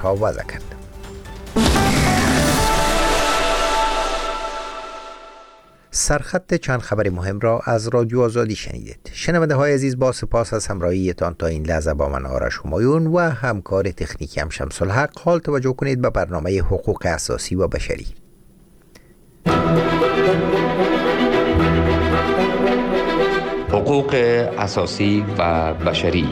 ها وضع کرد. سرخط چند خبر مهم را از رادیو آزادی شنیدید. شنونده های عزیز، با سپاس از همراهیتان تا این لحظه با من آرش همایون و همکار تکنیکی هم شمس الحق. حال توجه کنید به برنامه حقوق اساسی و بشری. حقوق اساسی و بشری.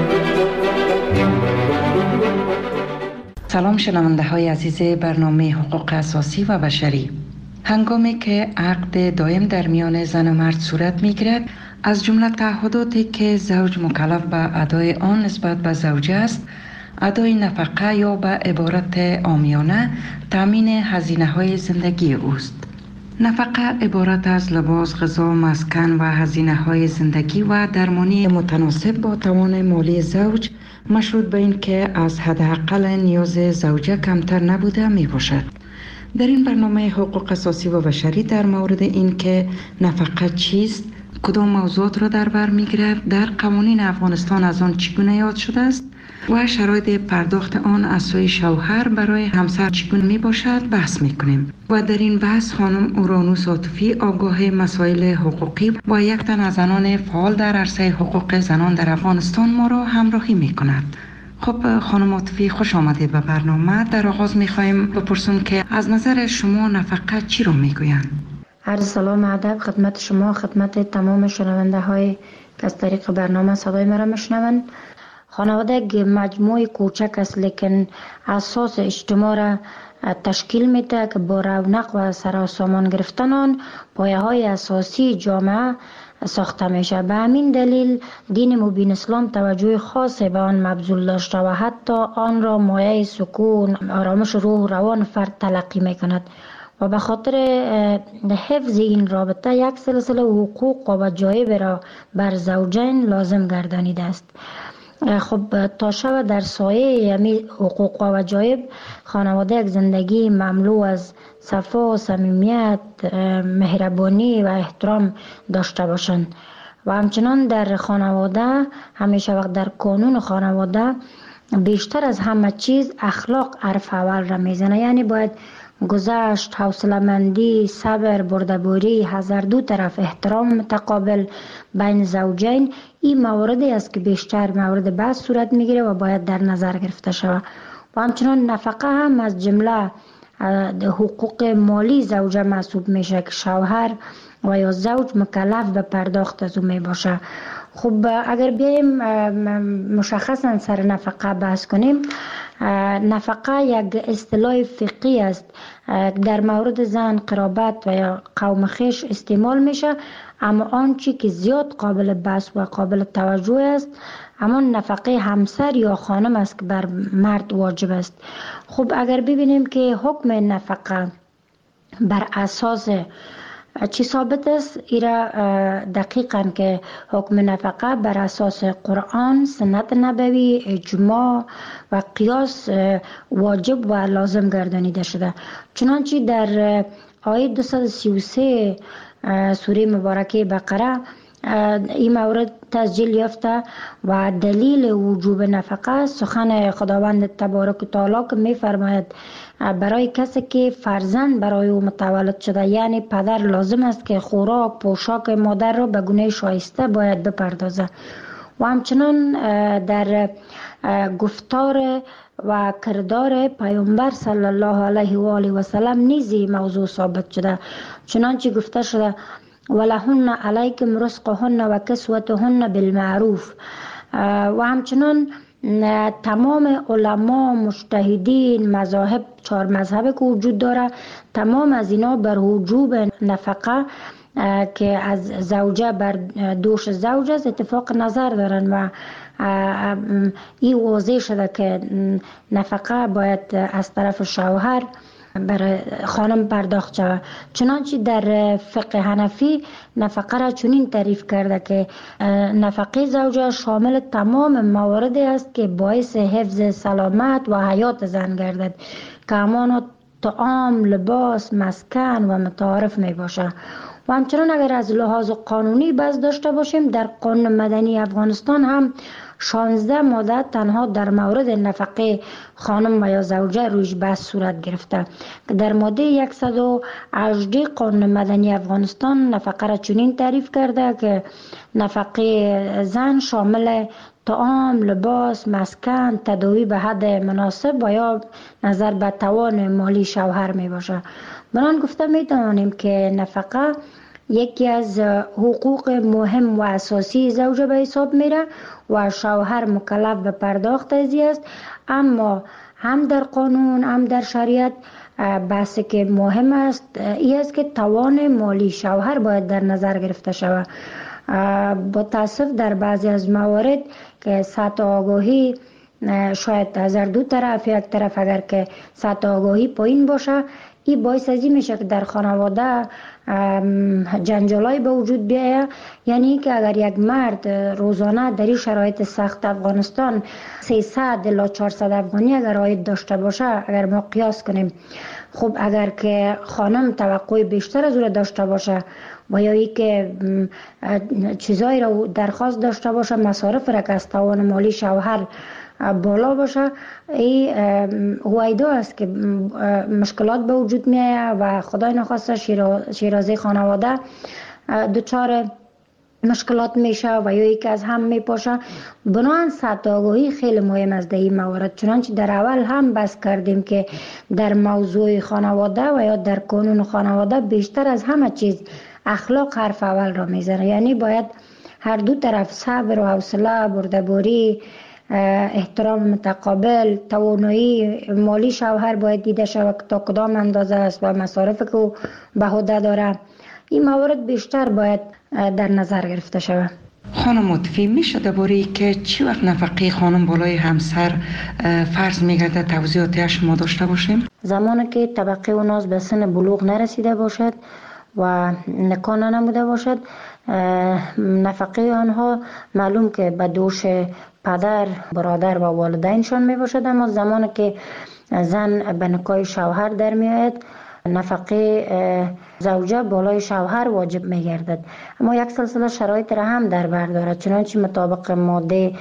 سلام شنونده های عزیز برنامه حقوق اساسی و بشری. هنگامی که عقد دائم در میان زن و مرد صورت می گیرد، از جمله تعهداتی که زوج مکلف به ادای آن نسبت به زوجه است، ادای نفقه یا به عبارت عامیانه تامین هزینه های زندگی اوست. نفقه عبارت از لباس، غذا، مسکن و هزینه های زندگی و درمانی متناسب با توان مالی زوج، مشروط به این که از حداقل نیاز زوجه کمتر نبوده می باشد. در این برنامه حقوق اساسی و بشری در مورد این که نفقه چیست، کدام موضوعات را در بر می‌گیرد، در قوانین افغانستان از آن چگونه یاد شده است و شرایط پرداخت آن از سوی شوهر برای همسر چگونه می باشد بحث می‌کنیم. و در این بحث خانم اورانوس عاطفی، آگاه مسائل حقوقی و یک تن از زنان فعال در عرصه حقوق زنان در افغانستان ما را همراهی می‌کند. خب خانم عاطفی، خوش آمدید به برنامه. در آغاز می‌خوایم بپرسیم که از نظر شما نفقه چی رو می‌گویند؟ عرض سلام ادب خدمت شما، خدمت تمام شنونده های که از طریق برنامه صدای مرا میشنوند. خانواده یک مجموعه کوچک است لیکن اساس اجتماع را تشکیل میده که با رونق و سراسامان گرفتن آن پایه های اساسی جامعه ساخته میشه. به همین دلیل دین مبین اسلام توجه خاصی به آن مبذول داشته و حتی آن را مایه سکون، آرامش روح و روان فرد تلقی میکند و به خاطر حفظ این رابطه یک سلسله حقوق و وجایب را بر زوجین لازم گردانیده است. خب تا شب در سایه یمی حقوق و وجایب خانواده یک زندگی مملو از صفا و صمیمیت، مهربانی و احترام داشته باشند و همچنان در خانواده همیشه وقت در قانون خانواده بیشتر از همه چیز اخلاق حرف اول را میزنه. یعنی باید گذشت، حوصله‌مندی، صبر، بردباری، هر دو طرف احترام متقابل بین زوجین، این مواردی است که بیشتر مورد بحث صورت میگیره و باید در نظر گرفته شود. و همچنان نفقه هم از جمله حقوق مالی زوجه محسوب میشه که شوهر و یا زوج مکلف به پرداخت از او می باشه. خب اگر بیایم مشخصا سر نفقه بحث کنیم، نفقه یک اصطلاح فقهی است در مورد زن، قرابت و یا قوم خویش استعمال میشه، اما آنچه که زیاد قابل بحث و قابل توجه است اما نفقه همسر یا خانم است که بر مرد واجب است. خب اگر ببینیم که حکم نفقه بر اساس چی ثابت است، ایرا دقیقاً که حکم نفقه بر اساس قرآن، سنت نبوی، اجماع و قیاس واجب و لازم گردانیده شده. چنانچه در آیه 233 سوره مبارکه بقره این مورد تسجیل یافته و دلیل وجوب نفقه سخن خداوند تبارک و تعالی که می فرماید برای کسی که فرزند برای او متولد شده، یعنی پدر لازم است که خوراک پوشاک مادر را به گونه شایسته باید بپردازه. و همچنان در گفتار و کردار پیامبر صلی الله علیه و آله و سلم نیز موضوع ثابت شده، چنانچه گفته شده ولهن علیکم رزقهن و کسوتهن بالمعروف. و همچنان تمام علما، مجتهدین، مذاهب، 4 مذهب که وجود داره، تمام از اینا بر وجوب نفقه که از زوجه بر دوش زوج است اتفاق نظر دارن و این واضح شده که نفقه باید از طرف شوهر برای خانم پرداخت شود. چنانچه در فقه حنفی نفقه را چنین تعریف کرده که نفقه زوجه شامل تمام مواردی است که باعث حفظ سلامت و حیات زن گردد که همان طعام، لباس، مسکن و متعارف می باشه. و همچنان اگر از لحاظ قانونی بحث داشته باشیم، در قانون مدنی افغانستان هم 16 ماده تنها در مورد نفقه خانم و یا زوجه رویش بحث صورت گرفته که در ماده 118 قانون مدنی افغانستان نفقه را چنین تعریف کرده که نفقه زن شامل طعام، لباس، مسکن، تداوی به حد مناسب و یا نظر به توان مالی شوهر می باشه. بنان گفته می توانیم که نفقه یکی از حقوق مهم و اساسی زوجه به حساب میره و شوهر مکلف به پرداخت از است، اما هم در قانون هم در شریعت بحثی که مهم است این است که توان مالی شوهر باید در نظر گرفته شود. با تاسف در بعضی از موارد که سطح آگاهی شاید از دو طرف، یک طرف اگر که سطح آگاهی پایین باشه، این باعث از این میشه که در خانواده جنجالای به وجود بیاید. یعنی که اگر یک مرد روزانه در این شرایط سخت افغانستان 300 الی 400 افغانی اگر عاید داشته باشه، اگر ما قیاس کنیم، خب اگر که خانم توقع بیشتر از او داشته باشه و یا ای که چیزایی را درخواست داشته باشه، مصارف را که از توان مالی شوهر بالا باشه، این هویدا است که مشکلات به وجود می آید و خدای نخواسته شیرازه خانواده دچار مشکلات میشه و یا یکی از هم میپاشه. بنابراین سطح آگاهی خیلی مهم است در این موارد. چنانچه در اول هم بحث کردیم که در موضوع خانواده و یا در قانون خانواده بیشتر از همه چیز اخلاق حرف اول را میزنه. یعنی باید هر دو طرف صبر و حوصله، بردباری، احترام متقابل، توانایی مالی شوهر باید دیده شود که تا کدام اندازه است و مصارف که او به عهده داره. این موارد بیشتر باید در نظر گرفته شود. خانم مطفی میشه درباره که چی وقت نفقه خانم بالای همسر فرض میگرده توضیحاتی شما داشته باشیم؟ زمانی که طبقه اوناز به سن بلوغ نرسیده باشد و نکاح نموده باشد، نفقه آنها معلوم که به دوش پدر، برادر و والدینشان می باشد، اما زمانی که زن به نکاح شوهر در می آید، نفقه زوجه بالای شوهر واجب می گردد. اما یک سلسله شرایط را هم در بر دارد. چنانچه مطابق ماده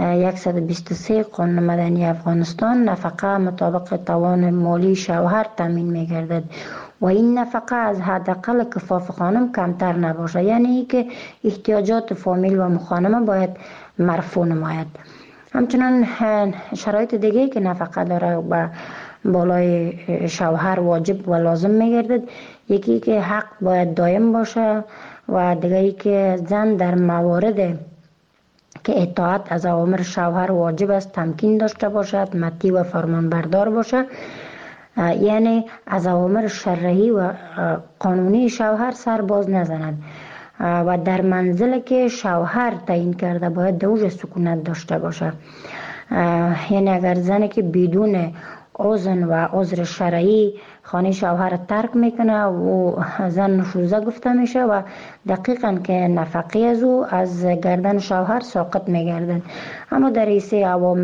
123 قانون مدنی افغانستان نفقه مطابق توان مالی شوهر تامین می گردد و این نفقه از حداقل کفاف خانم کمتر نباشه. یعنی که احتیاجات فامیل و مخانمه باید مرفوع نماید. همچنان شرایط دیگه که نفقه داره و بالای شوهر واجب و لازم میگردد، یکی که حق باید دائم باشه و دیگری که زن در موارد که اطاعت از اوامر شوهر واجب است تمکین داشته باشد، مطیع و فرمانبردار باشه، یعنی از اوامر شرعی و قانونی شوهر سر باز نزند و در منزل که شوهر تعیین کرده باید دوج سکونت داشته باشه. یعنی اگر زنی که بدون اذن و عذر شرعی خانه شوهر ترک میکنه و زن نشوزه گفته میشه و دقیقاً که نفقه از او از گردن شوهر ساقط میگردن. اما در حیث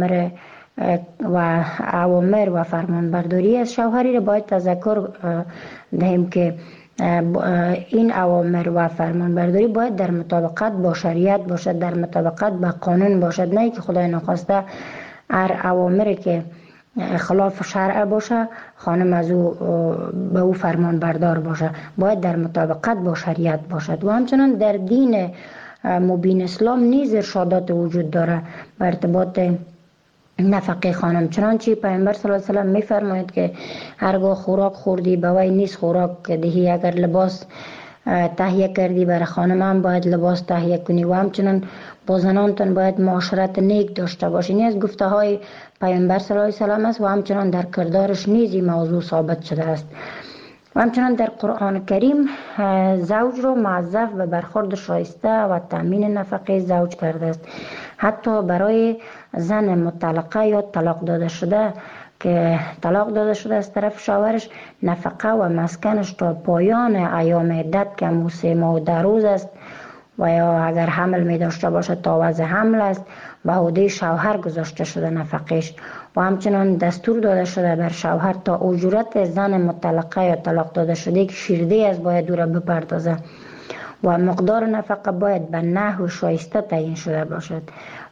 اوامر و فرمانبرداری از شوهری را باید تذکر دهیم که این اوامر و فرمانبرداری باید در مطابقت با شریعت باشد، در مطابقت با قانون باشد، نه که خدای نخواسته هر اوامری که خلاف شرع باشه خانم از او به او فرمان بردار باشه. باید در مطابقت با شریعت باشد. و همچنان در دین مبین اسلام نیز ارشادات وجود داره به ارتباط نفقه خانم. چنانچه پیامبر صلی الله علیه و سلم میفرماید که هرگاه خوراک خوردی به وی نیست خوراک دهی، اگر لباس تهیه کردی برای خانم هم باید لباس تهیه کنی و همچنان با زنانتون باید معاشرت نیک داشته باشی. این از گفته های پیامبر صلی الله علیه و سلم است و همچنان در کردارش نیز این موضوع ثابت شده است. و همچنان در قرآن کریم زوج رو موظف به برخورد شایسته و تامین نفقه زوج کرده است. حتی برای زن مطلقه یا طلاق داده شده که طلاق داده شده از طرف شوهرش، نفقه و مسکنش تا پایان ایام عدت که همون 3 ماه و 10 روز است و یا اگر حمل می داشته باشه تا وضع حمل است به عهده شوهر گذاشته شده نفقهش. و همچنان دستور داده شده بر شوهر تا اجورت زن مطلقه یا طلاق داده شده که شیرده از باید او را بپردازه و مقدار نفقه باید به نحو شایسته تعیین شده باشد.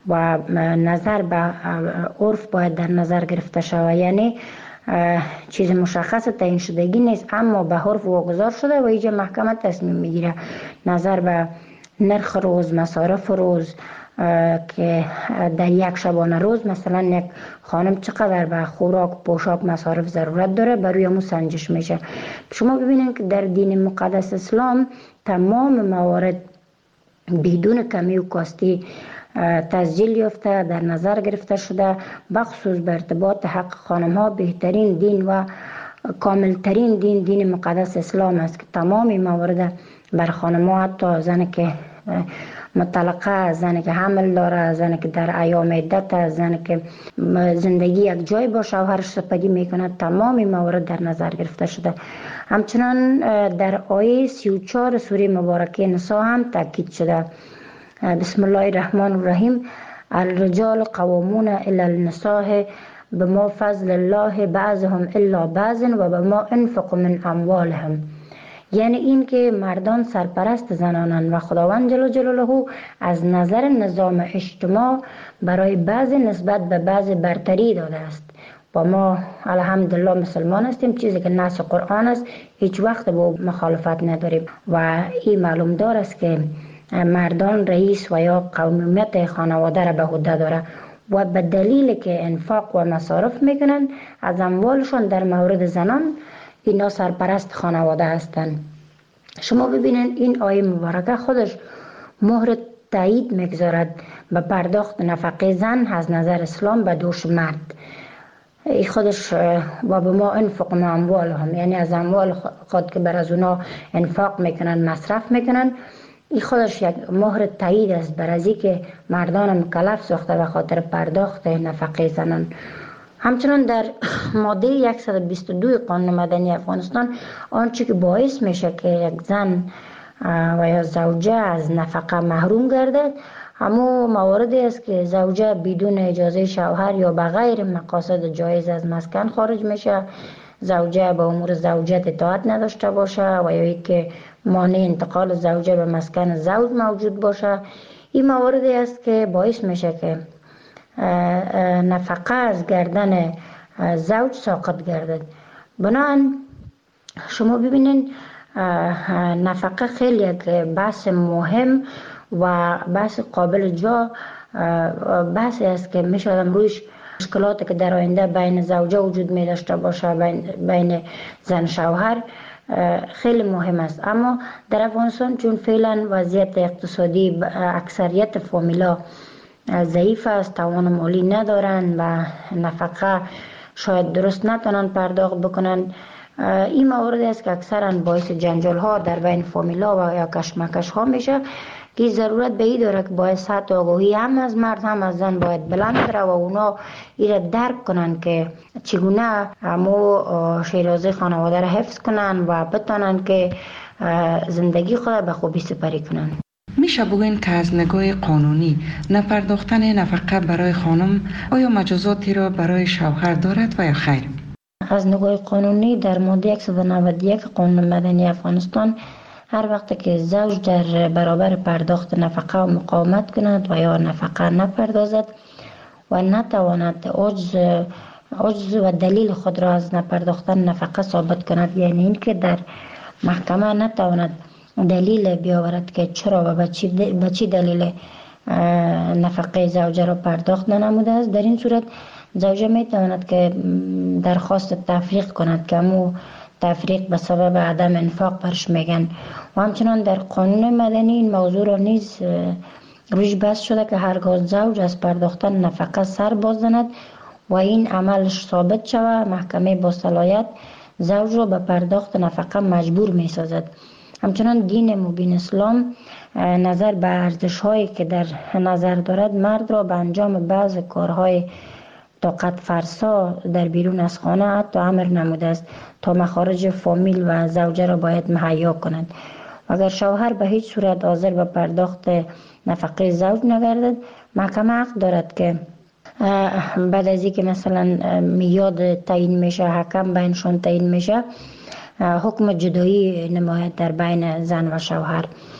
و نظر به عرف باید در نظر گرفته شود. یعنی چیز مشخص تعیین شدگی نیست، اما به عرف واگذار شده و اینجا محکمه تصمیم میگیره نظر به نرخ روز، مصارف روز، که در یک شبانه روز مثلا یک خانم چقدر به خوراک و پوشاک مصارف ضرورت داره، بر روی امو سنجش میشه. شما ببینید که در دین مقدس اسلام تمام موارد بدون کمی و کاستی تسجیل یافته، در نظر گرفته شده، بخصوص به ارتباط حق خانم ها بهترین دین و کاملترین دین مقدس اسلام است که تمامی موارد بر خانم ها، حتی زنی که مطلقه، زنی که حمل داره، زنی که در ایام عدت، زنی که زندگی یک جای با شوهرش سپری میکنه، تمامی موارد در نظر گرفته شده. همچنان در آیه 34 سوره مبارکه نساء هم تاکید شده. بسم الله الرحمن الرحیم: الرجال قوامون علی النساء بما فضل الله بعضهم الا بعض و بما انفقوا من اموالهم. یعنی این که مردان سرپرست زنانند و خداوند جل جلاله از نظر نظام اجتماع برای بعض نسبت به بعض برتری داده است. و ما الحمدلله مسلمان هستیم، چیزی که نص قرآن است هیچ وقت با مخالفت نداریم و این معلوم دار است که مردان رئیس و یا قومیت خانواده را به عهده داره و به دلیل که انفاق و مصارف میکنن از اموالشون در مورد زنان اینا سرپرست خانواده هستند. شما ببینید این آیه مبارکه خودش مهر تایید میگذارد به پرداخت نفقه زن از نظر اسلام به دوش مرد. این خودش و به ما انفق ما اموالهم، یعنی از اموال خود که بر از اونا انفاق میکنن، مصرف میکنن، این خودش یک مهر تایید است بر از که مردان مکلف ساخته به خاطر پرداخت نفقه زنان. همچنان در ماده 122 قانون مدنی افغانستان آنچه که باعث میشه که یک زن و یا زوجه از نفقه محروم گردد همو مواردی است که زوجه بدون اجازه شوهر یا بغیر مقاصد جایز از مسکن خارج میشه، زوجه به امور زوجت اطاعت نداشته باشه و یا که مانع انتقال زوجه به مسکن زوج موجود باشه. این مواردی است که باعث میشه که نفقه از گردن زوج ساقط گردد. بنابراین شما ببینید نفقه خیلی یک بحث مهم و بحث قابل جا بحثی است که میشه آدم رویش مشکلاتی که در آینده بین زوجه وجود می داشته باشه، بین زن شوهر، خیلی مهم است. اما در افغانستان چون فعلا وضعیت اقتصادی اکثریت فامیلا ضعیف است، توان مالی ندارن و نفقه شاید درست نتونن پرداخت بکنن، این موارد است که اکثرا باعث جنجال ها در بین فامیلا و یا کشمکش ها میشه که ضرورت به این داره که باید سطح آگاهی هم از مرد هم از زن باید بلند بره و اونا ایره درک کنن که چگونه همو شیرازه خانواده را حفظ کنن و بتانن که زندگی خود به خوبی سپری کنن. میشه بگوین که از نگاه قانونی نپرداختن نفقه برای خانم آیا مجازاتی را برای شوهر دارد و یا خیر؟ از نگاه قانونی در ماده 191 قانون مدنی افغانستان هر وقت که زوج در برابر پرداخت نفقه و مقاومت کند و یا نفقه نپردازد و نتواند عجز و دلیل خود را از نپرداختن نفقه ثابت کند، یعنی این که در محکمه نتواند دلیل بیاورد که چرا و به چی دلیل نفقه زوجه را پرداخت ننموده است، در این صورت زوجه می تواند که درخواست تفریق کند که همو تفریق به سبب عدم انفاق برش میگن. و همچنان در قانون مدنی این موضوع را نیز روش بحث شده که هرگاه زوج از پرداختن نفقه سر باز زند و این عملش ثابت شود، محکمه با صلاحیت زوج را به پرداخت نفقه مجبور می سازد. همچنان دین مبین اسلام نظر به ارزش هایی که در نظر دارد مرد را به انجام بعض کارهای طاقت فرسا در بیرون از خانه حتی امر نموده است تا مخارج فامیل و زوجه را باید مهیا کنند. اگر شوهر به هیچ صورت حاضر به پرداخت نفقه زوج نگردد، محکمه حق دارد که بعد از اینکه مثلا میاد تعیین میشه، حکم بینشون تعیین میشه، حکم جدایی نماید در بین زن و شوهر.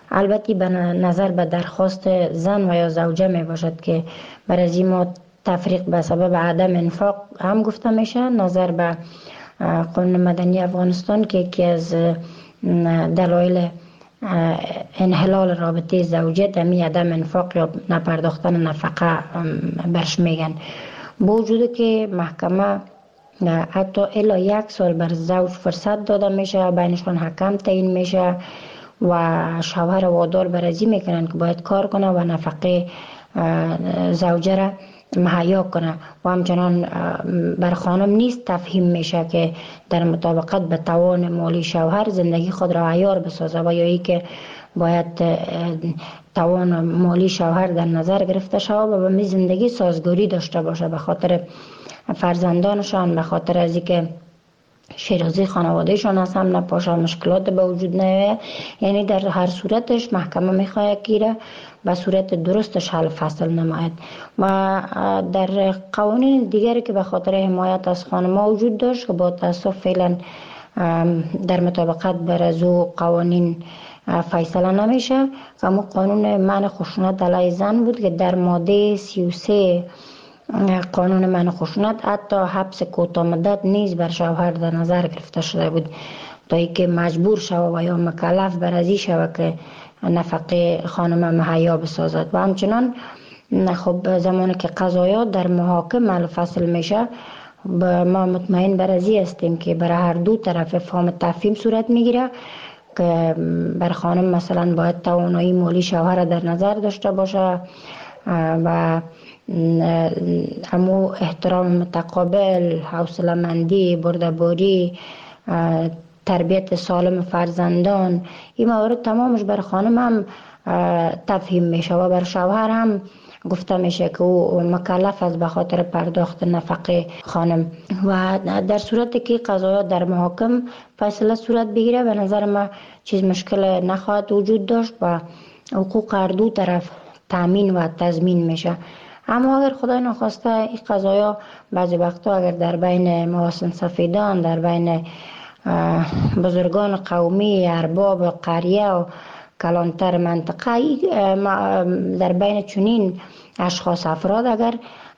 البته به نظر به درخواست زن و یا زوجه می باشد که برای ما تفریق به سبب عدم انفاق هم گفته میشه. نظر به قانون مدنی افغانستان که یکی از دلایل انحلال رابطه زوجیت همی عدم انفاق یا نپرداختن نفقه برش میگن. با وجود که محکمه حتی الی 1 سال بر زوج فرصت داده میشه، بینشان حکم تعیین میشه و شوهر وادار برازی میکنن که باید کار کنه و نفقه زوجه را مهیا کنه و همچنان بر خانم نیست تفهیم میشه که در مطابقت به توان مالی شوهر زندگی خود را عیار بسازه و یا ای که باید توان مالی شوهر در نظر گرفته شود و به زندگی سازگاری داشته باشه به خاطر فرزندانشان، به خاطر از اینکه شیرازی خانوادهشان از هم نپاشه، مشکلات به وجود نیاید. یعنی در هر صورتش محکمه میخواهد که به صورت درستش حل فصل نماید. و در قوانین دیگری که به خاطر حمایت از خانم‌ها وجود داشت که با تاسف فعلا در مطابقت بر از او قوانین فیصله نمیشه، اما قانون منع خشونت علیه زن بود که در ماده 33 قانون منع خشونت حتی حبس کوتاه مدت نیز بر شوهر در نظر گرفته شده بود تا اینکه مجبور شود و یا مکلف بر ازی شود که نفقه خانم مهیا بسازد. و همچنان خب زمانی که قضایات در محاکم حل فصل میشه ما مطمئن بر ازی هستیم که برای هر دو طرف فهم تفهیم صورت میگیره که بر خانم مثلا باید توانایی مالی شوهر در نظر داشته باشه و همو احترام متقابل، حوصله‌مندی، برده‌باری، تربیت سالم فرزندان، این موارد تمامش بر خانم هم تفهیم میشه و بر شوهر هم گفته میشه که او مکلف است به خاطر پرداخت نفقه خانم. و در صورتی که قضایا در محاکم فیصله صورت بگیره به نظر ما چیز مشکل نخواهد وجود داشت و حقوق هر دو طرف تامین و تضمین میشه. اما اگر خدای نخواسته این قضایا بعضی وقتا اگر در بین محاسن سفیدان، در بین بزرگان قومی، ارباب قریه و کلانتر منطقه، در بین چنین اشخاص افراد اگر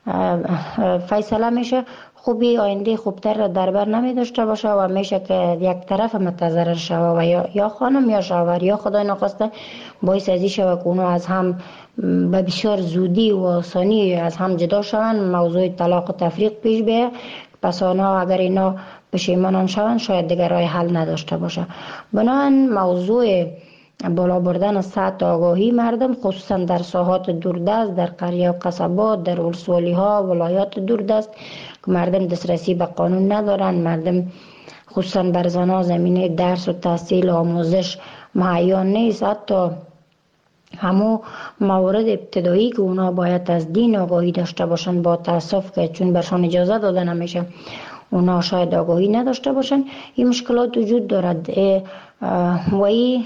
فیصله میشه خوبی آینده خوبتر را در بر نمی داشته باشه و میشه که یک طرف متضرر شوه و یا خانم یا شوهر یا خدای نخواسته باعث ازی شوه که اونو از هم به بسیار زودی و آسانی از هم جدا شوند، موضوع طلاق و تفریق پیش بیه. پس آنها اگر اینا پشیمان شوند شاید دیگر راه حل نداشته باشه. بنابراین موضوع بالا بردن سطح آگاهی مردم خصوصا در ساحات دوردست، در قریه و قصبات، در ولسوالی ها، ولایات دوردست که مردم دسترسی به قانون ندارن، مردم خصوصا بر زنها زمینه درس و تحصیل و آموزش مهیا نیست. حتی همو موارد ابتدایی که اونا باید از دین آگاهی داشته باشن با تاسف که چون برشان اجازه داده نمیشه اونا شاید آگاهی نداشته باشن. این مشکلات وجود دارد و این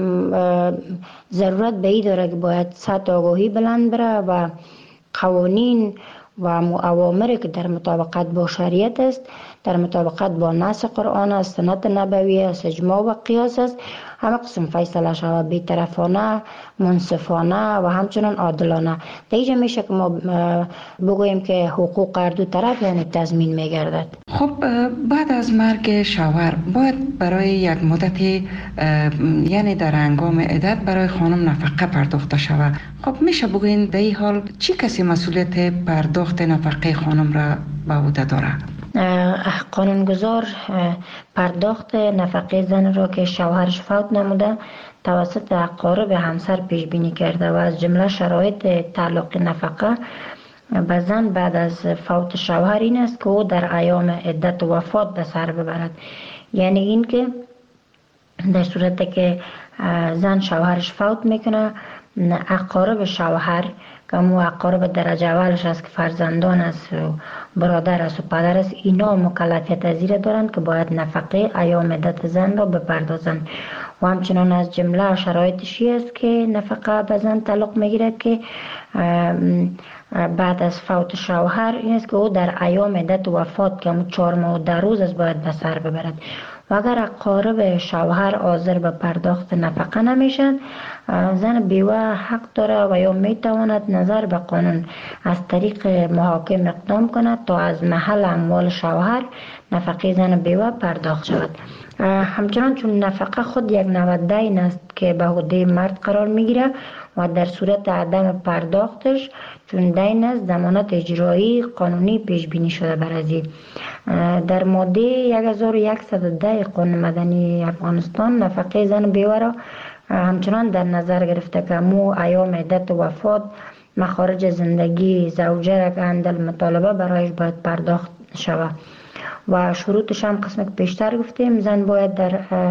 ضرورت به این داره که باید سطح آگاهی بلند بره و قوانین و اوامری که در مطابقت با شریعت است، در مطابقت با نص قرآن است، سنت نبوی است، اجماع و قیاس است، همه قسم فیصله شود بی‌طرفانه، منصفانه و همچنان عادلانه. دیگه میشه که ما بگوییم که حقوق هر دو طرف یعنی تضمین میگردد. خب بعد از مرگ شوهر باید برای یک مدتی یعنی در هنگام عدت برای خانم نفقه پرداخته شود. خب میشه بگوین در این حال چی کسی مسئولیت پرداخت نفقه خانم را به عهده داره؟ قانونگذار پرداخت نفقه زن را که شوهرش فوت نموده توسط اقارب همسر پیش بینی کرده و از جمله شرایط تعلق نفقه به زن بعد از فوت شوهر این است که او در ایام عدت و وفات به سر ببرد. یعنی این که در صورتی که زن شوهرش فوت میکنه اقارب شوهر که مو اقارب درجه اولش است که فرزندان است و برادر است و پدر است، اینا مکلفیت از این دارند که باید نفقه ایام عدت زن را بپردازند. و همچنان از جمله شرایطشی است که نفقه به زن تعلق میگیرد که بعد از فوت شوهر این است که او در ایام عدت و وفات که همون 4 ماه و 10 روز است باید به سر ببرد. و اگر اقارب شوهر حاضر به پرداخت نفقه نمیشن، زن بیوه حق داره و یا میتواند نظر به قانون از طریق محاکم اقدام کند تا از محل اموال شوهر نفقه زن بیوه پرداخت شود. همچنان چون نفقه خود یک نوع دین است که به عهده مرد قرار میگیره و در صورت عدم پرداختش چون دین است ضمانت اجرایی قانونی پیش بینی شده بر ازی. در ماده 1110 قانون مدنی افغانستان نفقه زن بیوه را همچنان در نظر گرفته که مو ایام عدت وفات مخارج زندگی زوجه را که اندل مطالبه برایش باید پرداخت شود و شروطش هم قسم که پیشتر گفتیم زن باید در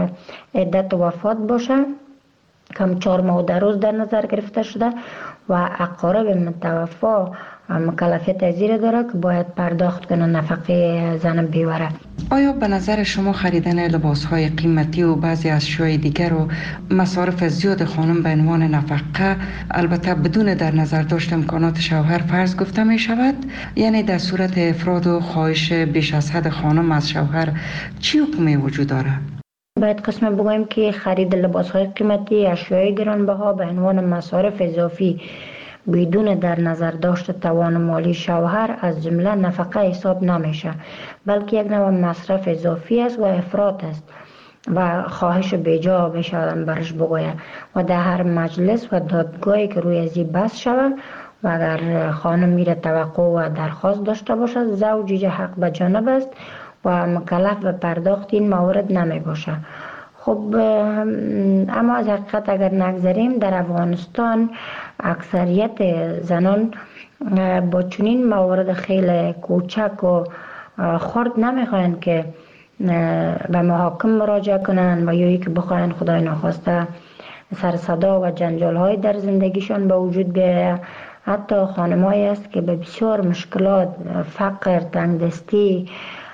عدت وفات باشه کم 4 ماه و 10 روز در نظر گرفته شده و اقارب متوفا مکلفیت زیر داره که باید پرداخت کنه نفقه زن بیوه. آیا به نظر شما خریدن لباس‌های قیمتی و بعضی اشیاء دیگر و مصارف زیاد خانم به عنوان نفقه البته بدون در نظر داشت امکانات شوهر فرض گفته می شود؟ یعنی در صورت افراد و خواهش بیش از حد خانم از شوهر چی حکمی وجود داره؟ باید قسم بگویم که خرید لباس‌های قیمتی، اشیاء گرانبها به عنوان مصارف اضافی بدون در نظر داشت توان مالی شوهر از جمله نفقه حساب نمیشه، بلکه یک نوع مصرف اضافی است و افراط است و خواهش بیجا بشه برش بگویه و در هر مجلس و دادگاهی که روی ازی بحث شود و اگر خانم میره توقع و درخواست داشته باشد زوج حق به جانب است و مکلف به پرداخت این موارد نمی باشه. خب اما از حقیقت اگر نگذاریم در افغانستان اکثریت زنان با چنین موارد خیلی کوچک و خرد نمیخواین که به محاکم مراجعه کنن و یا که بخواین خدای ناخواسته سر صدا و جنجال های در زندگیشان به وجود بیاید. حتی خانمایی است که به بسیار مشکلات فقر، تنگدستی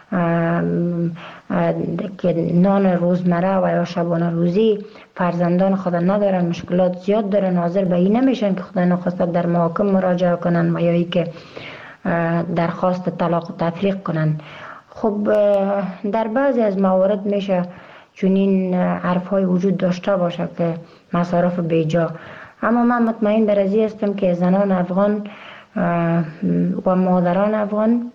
که نان روزمره و یا شبانه روزی فرزندان خود ندارن، مشکلات زیاد دارن، حاضر به این نمیشن که خدا نخواسته در محاکم مراجعه کنن و یا ای که درخواست طلاق و تفریق کنن. خب در بعضی از موارد میشه چنین حرف‌های وجود داشته باشه که مصارف بیجا، اما من مطمئن بر ازی هستم که زنان افغان و مادران افغان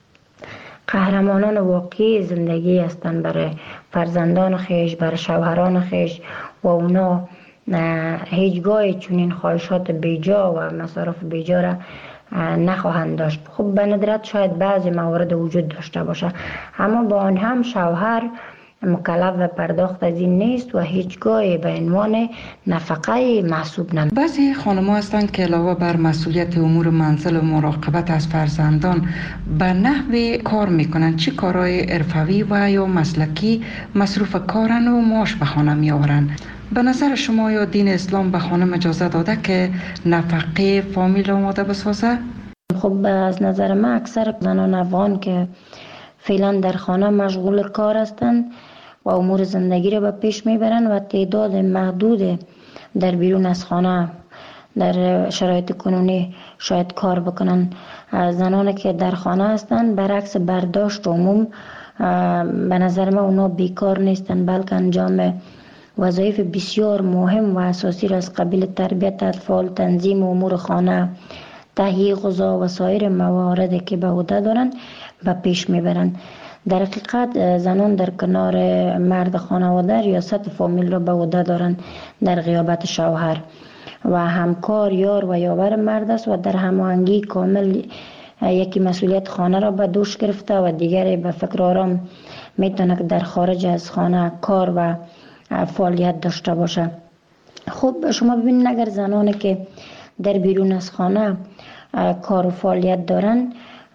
قهرمانان واقعی زندگی هستند برای فرزندان خیش، برای شوهران خیش و اونا هیچگاه چنین خواهشات بیجا و مصارف بیجا را نخواهند داشت. خب به ندرت شاید بعضی موارد وجود داشته باشه، اما با آن هم شوهر مکلف و پرداخت از این نیست و هیچگاه به عنوان نفقه محسوب نمی. بعضی خانم‌ها هستند که علاوه بر مسئولیت امور منزل و مراقبت از فرزندان به نحو کار میکنن. چه کارهای حرفوی و یا مسلکی مصروف کارن و معاش به خانه میآورن؟ به نظر شما یا دین اسلام به خانم اجازه داده که نفقه فامیل آماده بسازه؟ خب از نظر من اکثر زنان افغان که فعلا در خانه مشغول کار هستند و امور زندگی را به پیش میبرند و تعداد محدود در بیرون از خانه در شرایط کنونی شاید کار بکنن. زنانی که در خانه هستند برعکس برداشت عموم به نظر من اونا بیکار نیستند، بلکه انجام وظایف بسیار مهم و اساسی را از قبیل تربیت اطفال، تنظیم امور خانه، تهیه غذا و سایر مواردی که به عهده دارند به پیش میبرند. در حقیقت زنان در کنار مرد خانواده ریاست فامیل را به عهده دارند در غیابت شوهر و همکار، یار و یاور مرد است و در هماهنگی کامل یکی مسئولیت خانه را به دوش گرفته و دیگری به فکر آرام میتونه که در خارج از خانه کار و فعالیت داشته باشه. خب شما ببینید اگر زنانی که در بیرون از خانه کار و فعالیت دارن،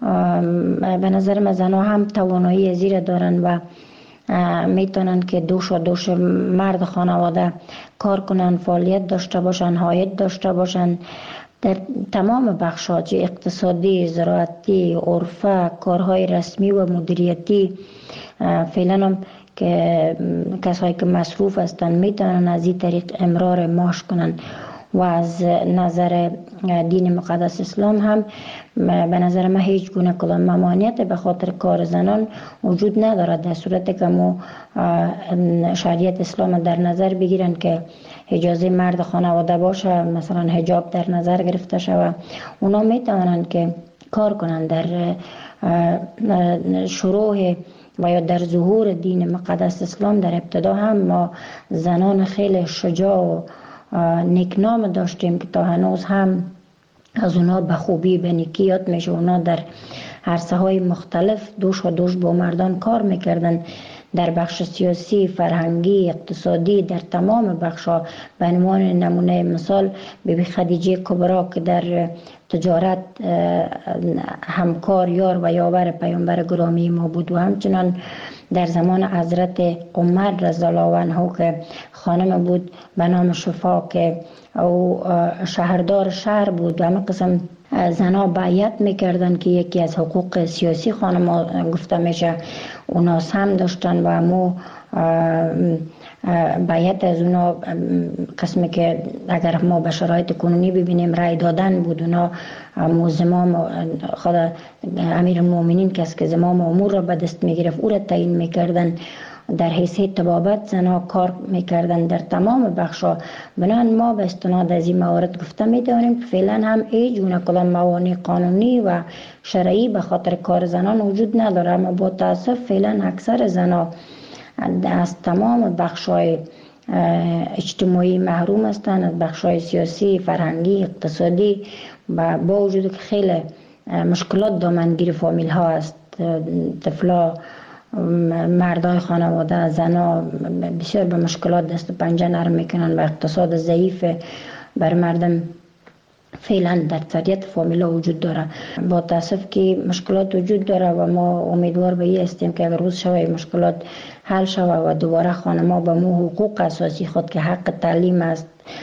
به نظر من زنها هم توانایی زیر دارن و میتونن که دوش مرد خانواده کار کنن، فعالیت داشته باشن، عاید داشته باشن در تمام بخشات اقتصادی، زراعتی، عرفه، کارهای رسمی و مدیریتی. فعلا هم که کسایی که مصروف هستن میتونن از این طریق امرار معاش کنن و از نظر دین مقدس اسلام هم به نظر من هیچ گونه کدام ممانعت به خاطر کار زنان وجود ندارد، در صورتی که ما شریعت اسلام در نظر بگیرن که اجازه مرد خانواده باشه، مثلا حجاب در نظر گرفته شود، اونا می توانند که کار کنند. در شروع و یا در ظهور دین مقدس اسلام در ابتدا هم ما زنان خیلی شجاع و نیکنام داشتیم که تا هنوز هم از اونا به خوبی به نیکی یاد میشه. اونا در عرصه های مختلف دوش و دوش با مردان کار میکردن، در بخش سیاسی، فرهنگی، اقتصادی، در تمام بخش‌ها. به عنوان نمونه مثال بیبی خدیجه کبرا که در تجارت همکار، یار و یاور پیامبر گرامی ما بود، و همچنان در زمان حضرت عمر رضی الله عنه که خانم بود به نام شفا که او شهردار شهر بود، و همه قسم زنها بیعت میکردن که یکی از حقوق سیاسی خانم گفته میشه اونا هم داشتن، و همو بیعت از اونا قسمی که اگر ما به شرایط کنونی ببینیم رای دادن بود. اونا زمام خود امیر المؤمنین کس که زمام امور را به دست میگرفت او را تعیین میکردن، در حیثیت طبابت زنها کار میکردن در تمام بخشا. بنابراین ما به استناد از این موارد گفته میتونیم که فعلا هم هیچ گونه کدام موانع قانونی و شرعی به خاطر کار زنان وجود نداره، اما با تاسف فعلا اکثر زنها از تمام بخشای اجتماعی محروم هستند، از بخشای سیاسی، فرهنگی، اقتصادی، و با وجود که خیلی مشکلات دامنگیر فامیل ها است، طفلا، مردای خانواده، زنا بسیار به مشکلات دست و پنجه نرم میکنن و اقتصاد ضعیف بر مردم فعلا در اکثریت فامیلا وجود داره. با تاسف که مشکلات وجود داره و ما امیدوار به این هستیم که اگر روز شوه مشکلات حل شوه و دوباره خانما به مو حقوق اساسی خود که حق تعلیم است،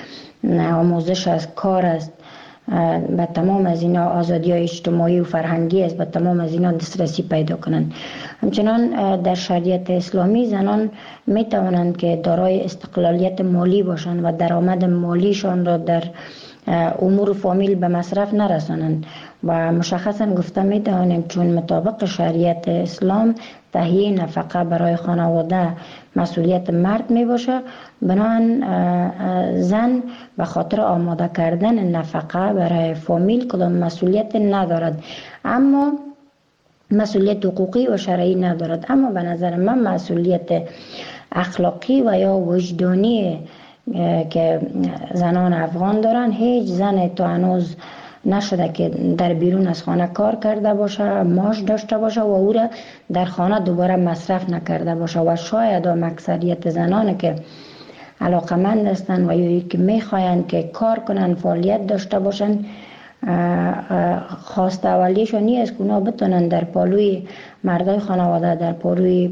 آموزش است، کار است، به تمام از اینا آزادی های اجتماعی و فرهنگی است، به تمام از اینا دسترسی پیدا کنند. همچنان در شریعت اسلامی زنان می توانند که دارای استقلالیت مالی باشند و درآمد مالیشان را در امور فامیل به مصرف نرسانند، و مشخصا گفته می توانیم چون مطابق شریعت اسلام تهیه نفقه برای خانواده مسئولیت مرد می باشه، بنابراین زن به خاطر آماده کردن نفقه برای فامیل کدام مسئولیت ندارد، اما مسئولیت حقوقی و شرعی ندارد. اما به نظر من مسئولیت اخلاقی و یا وجدانی که زنان افغان دارن، هیچ زن تا هنوز نشده که در بیرون از خانه کار کرده باشه، معاش داشته باشه و او را در خانه دوباره مصرف نکرده باشه. و شاید هم اکثریت زنان که علاقمند هستند و یا که میخواین که کار کنن، فعالیت داشته باشن، خواست اولیشون نیست که اونا بتونن در پالوی مردای خانواده، در پالوی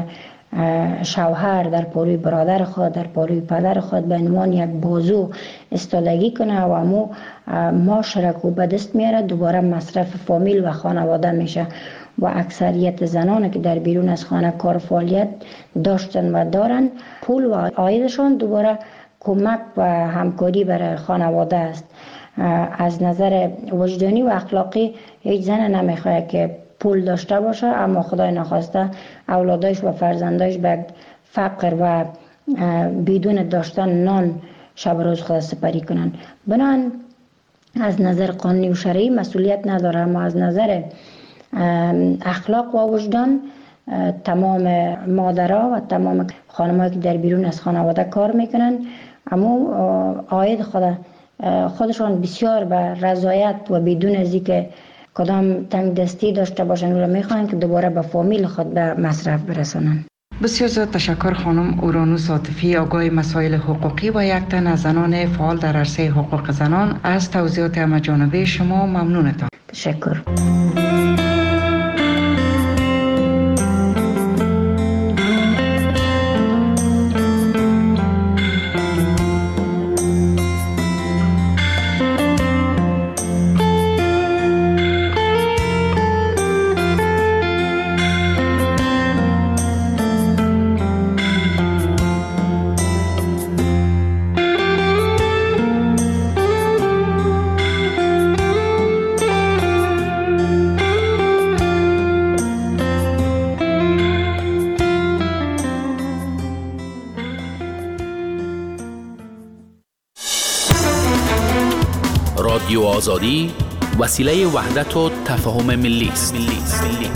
شوهر، در پالوی برادر خود، در پالوی پدر خود به عنوان یک بازو استادگی کنه و امو معاشره کو به دست میاره، دوباره مصرف فامیل و خانواده میشه. و اکثریت زنان که در بیرون از خانه کار فعالیت داشتن و دارن، پول و عایدشان دوباره کمک و همکاری برای خانواده است. از نظر وجدانی و اخلاقی هیچ زن نمیخواد که پول داشته باشه اما خدای نخواسته اولادایش و فرزندایش به فقر و بدون داشتن نان شب روز خود سپری کنن. بنان از نظر قانونی و شرعی مسئولیت نداره، اما از نظر اخلاق و وجدان تمام مادرها و تمام خانم‌هایی که در بیرون از خانواده کار میکنن، اما عاید خودشان بسیار به رضایت و بدون از اینکه کدام تنگ دستی داشته باشن و میخوان که دوباره به فامیل خود به مصرف برسانن. بسیار زیاد تشکر خانم اورانوس عاطفی، آگاه مسائل حقوقی و یک تن از زنان فعال در عرصه حقوق زنان. از توضیحات همه‌جانبه شما ممنونتم. تشکر. رادیو آزادی وسیله وحدت و تفاهم ملی است.